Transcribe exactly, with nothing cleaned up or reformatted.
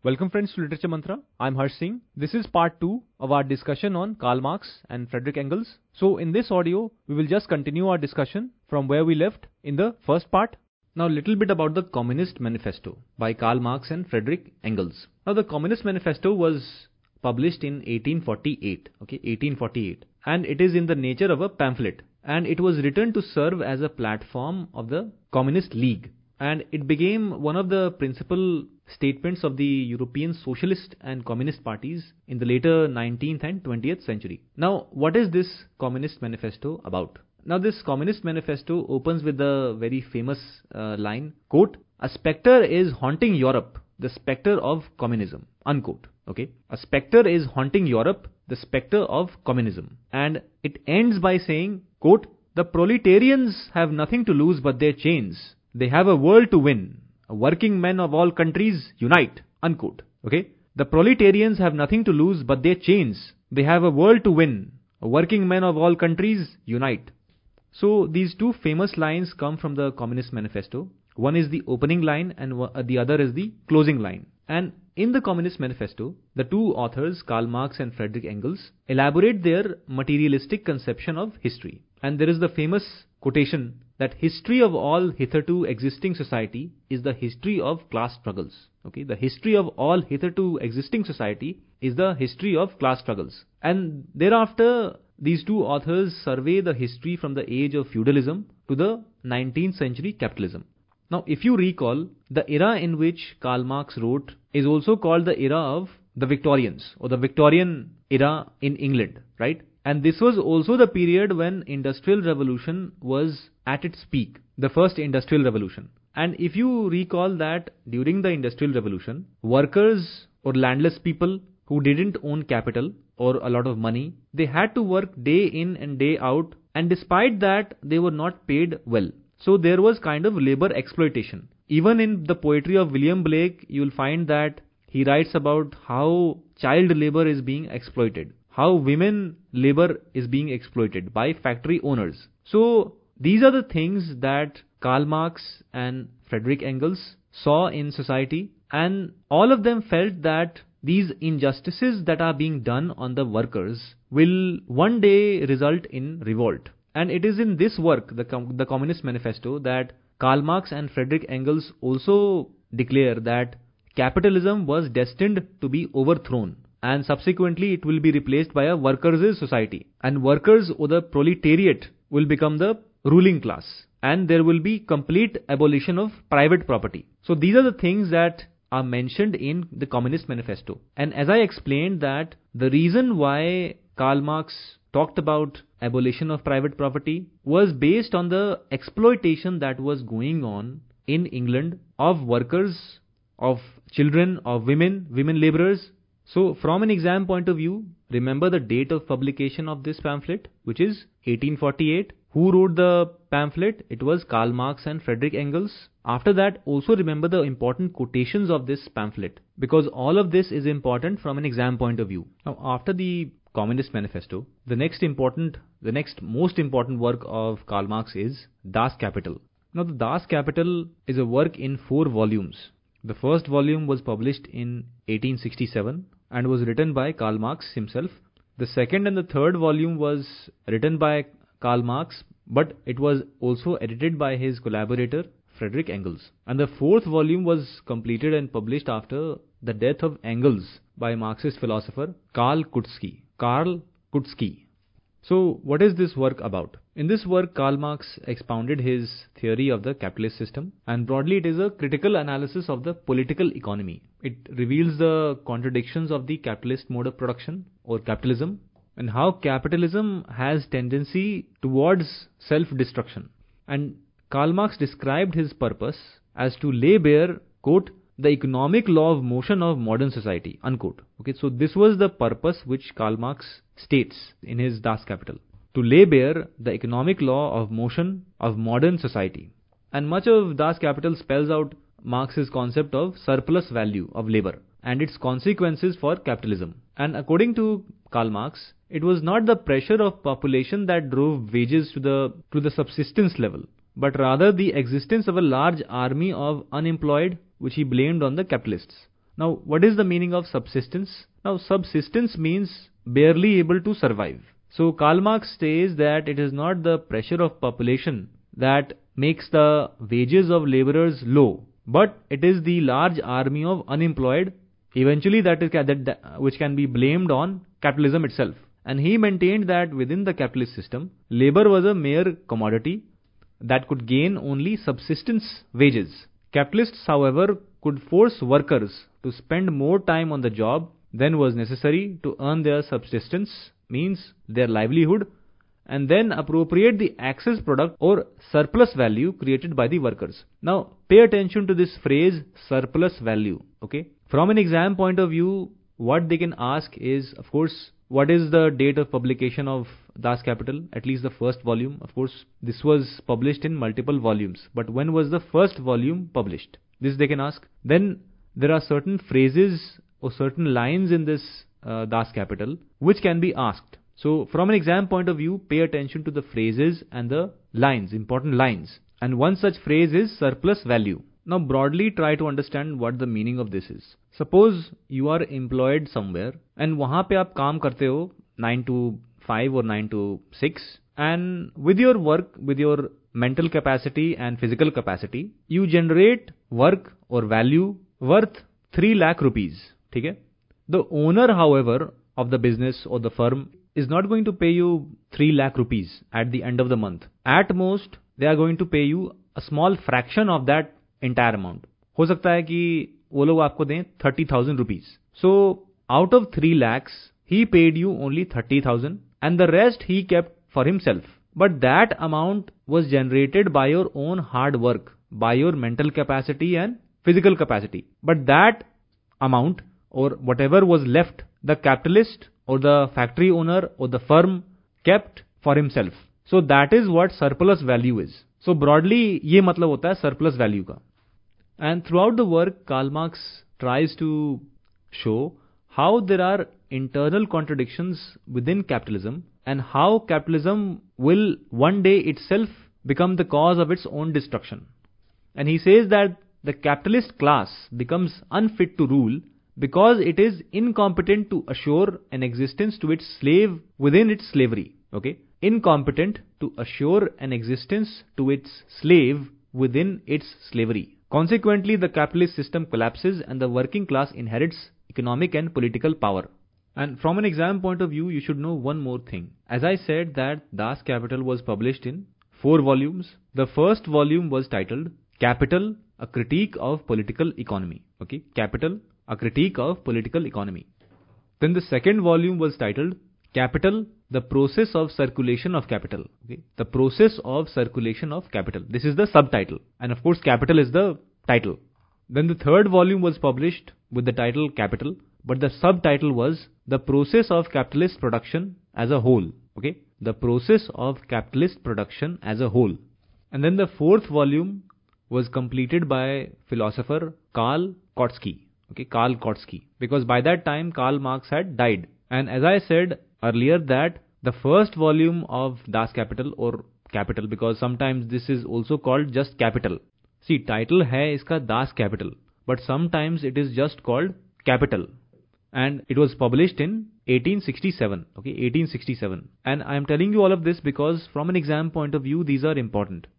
Welcome friends to Literature Mantra. I'm Harsh Singh. This is part two of our discussion on Karl Marx and Friedrich Engels. So in this audio, we will just continue our discussion from where we left in the first part. Now a little bit about the Communist Manifesto by Karl Marx and Friedrich Engels. Now the Communist Manifesto was published in eighteen forty-eight, okay, eighteen forty-eight, and it is in the nature of a pamphlet, and it was written to serve as a platform of the Communist League, and it became one of the principal statements of the European socialist and communist parties in the later nineteenth and twentieth century. Now, what is this Communist Manifesto about? Now, this Communist Manifesto opens with the very famous uh, line, quote, "A spectre is haunting Europe, the spectre of communism," unquote. Okay, a spectre is haunting Europe, the spectre of communism. And it ends by saying, quote, "The proletarians have nothing to lose but their chains. They have a world to win. Working men of all countries unite," unquote. Okay, the proletarians have nothing to lose but their chains. They have a world to win. Working men of all countries unite. So these two famous lines come from the Communist Manifesto. One is the opening line and the other is the closing line. And in the Communist Manifesto, the two authors, Karl Marx and Friedrich Engels, elaborate their materialistic conception of history. And there is the famous quotation that history of all hitherto existing society is the history of class struggles. Okay, the history of all hitherto existing society is the history of class struggles. And thereafter, these two authors survey the history from the age of feudalism to the nineteenth century capitalism. Now, if you recall, the era in which Karl Marx wrote is also called the era of the Victorians, or the Victorian era in England, right? And this was also the period when Industrial Revolution was at its peak, the first Industrial Revolution. And if you recall that during the Industrial Revolution, workers or landless people who didn't own capital or a lot of money, they had to work day in and day out, and despite that, they were not paid well. So there was kind of labor exploitation. Even in the poetry of William Blake, you will find that he writes about how child labor is being exploited, how women labor is being exploited by factory owners. So these are the things that Karl Marx and Friedrich Engels saw in society, and all of them felt that these injustices that are being done on the workers will one day result in revolt. And it is in this work, the, Com- the Communist Manifesto, that Karl Marx and Friedrich Engels also declare that capitalism was destined to be overthrown, and subsequently it will be replaced by a workers' society. And workers or the proletariat will become the ruling class, and there will be complete abolition of private property. So these are the things that are mentioned in the Communist Manifesto. And as I explained that the reason why Karl Marx talked about abolition of private property was based on the exploitation that was going on in England of workers, of children, of women, women laborers. So from an exam point of view, remember the date of publication of this pamphlet, which is eighteen forty-eight. Who wrote the pamphlet? It was Karl Marx and Friedrich Engels. After that, also remember the important quotations of this pamphlet, because all of this is important from an exam point of view. Now, after the Communist Manifesto, the next important, the next most important work of Karl Marx is Das Kapital. Now, the Das Kapital is a work in four volumes. The first volume was published in eighteen sixty-seven and was written by Karl Marx himself. The second and the third volume was written by Karl Marx, but it was also edited by his collaborator Friedrich Engels. And the fourth volume was completed and published after the death of Engels by Marxist philosopher Karl Kautsky. Karl Kautsky. So what is this work about? In this work, Karl Marx expounded his theory of the capitalist system, and broadly it is a critical analysis of the political economy. It reveals the contradictions of the capitalist mode of production or capitalism, and how capitalism has tendency towards self-destruction. And Karl Marx described his purpose as to lay bare, quote, "the economic law of motion of modern society," unquote. Okay, so this was the purpose which Karl Marx states in his Das Kapital, to lay bare the economic law of motion of modern society. And much of Das Kapital spells out Marx's concept of surplus value of labor and its consequences for capitalism. And according to Karl Marx, it was not the pressure of population that drove wages to the to the subsistence level, but rather the existence of a large army of unemployed, which he blamed on the capitalists. Now, what is the meaning of subsistence? Now, subsistence means barely able to survive. So, Karl Marx says that it is not the pressure of population that makes the wages of laborers low, but it is the large army of unemployed, eventually that is that, that which can be blamed on capitalism itself. And he maintained that within the capitalist system, labor was a mere commodity that could gain only subsistence wages. Capitalists, however, could force workers to spend more time on the job than was necessary to earn their subsistence, means their livelihood, and then appropriate the excess product or surplus value created by the workers. Now, pay attention to this phrase, surplus value, okay? From an exam point of view, what they can ask is, of course, what is the date of publication of Das Kapital? At least the first volume. Of course, this was published in multiple volumes. But when was the first volume published? This they can ask. Then there are certain phrases or certain lines in this uh, Das Kapital which can be asked. So from an exam point of view, pay attention to the phrases and the lines, important lines. And one such phrase is surplus value. Now broadly try to understand what the meaning of this is. Suppose you are employed somewhere and वहाँ पे आप काम करते हो nine to five or nine to six, and with your work, with your mental capacity and physical capacity, you generate work or value worth three lakh rupees. ठीक है? The owner, however, of the business or the firm is not going to pay you three lakh rupees at the end of the month. At most, they are going to pay you a small fraction of that entire amount. हो सकता है कि वो लोग आपको दें thirty thousand rupees. So, out of three lakhs, he paid you only thirty thousand and the rest he kept for himself. But that amount was generated by your own hard work, by your mental capacity and physical capacity. But that amount or whatever was left, the capitalist or the factory owner or the firm kept for himself. So that is what surplus value is. So broadly ये मतलब होता है surplus value का. And throughout the work, Karl Marx tries to show how there are internal contradictions within capitalism and how capitalism will one day itself become the cause of its own destruction. And he says that the capitalist class becomes unfit to rule because it is incompetent to assure an existence to its slave within its slavery. Okay? Incompetent to assure an existence to its slave within its slavery. Consequently, the capitalist system collapses and the working class inherits economic and political power. And from an exam point of view, you should know one more thing. As I said that Das Kapital was published in four volumes. The first volume was titled Capital, a Critique of Political Economy. Okay, Capital, a Critique of Political Economy. Then the second volume was titled Capital, the Process of Circulation of Capital. Okay, the Process of Circulation of Capital. This is the subtitle. And of course, Capital is the title. Then the third volume was published with the title Capital, but the subtitle was The Process of Capitalist Production as a Whole. Okay, the Process of Capitalist Production as a Whole. And then the fourth volume was completed by philosopher Karl Kautsky. Okay, Karl Kautsky. Because by that time, Karl Marx had died. And as I said earlier that the first volume of Das Kapital or Capital, because sometimes this is also called just Capital. See, title hai iska Das Kapital, but sometimes it is just called Capital. And it was published in eighteen sixty-seven. Okay, eighteen sixty-seven. And I am telling you all of this because from an exam point of view, these are important.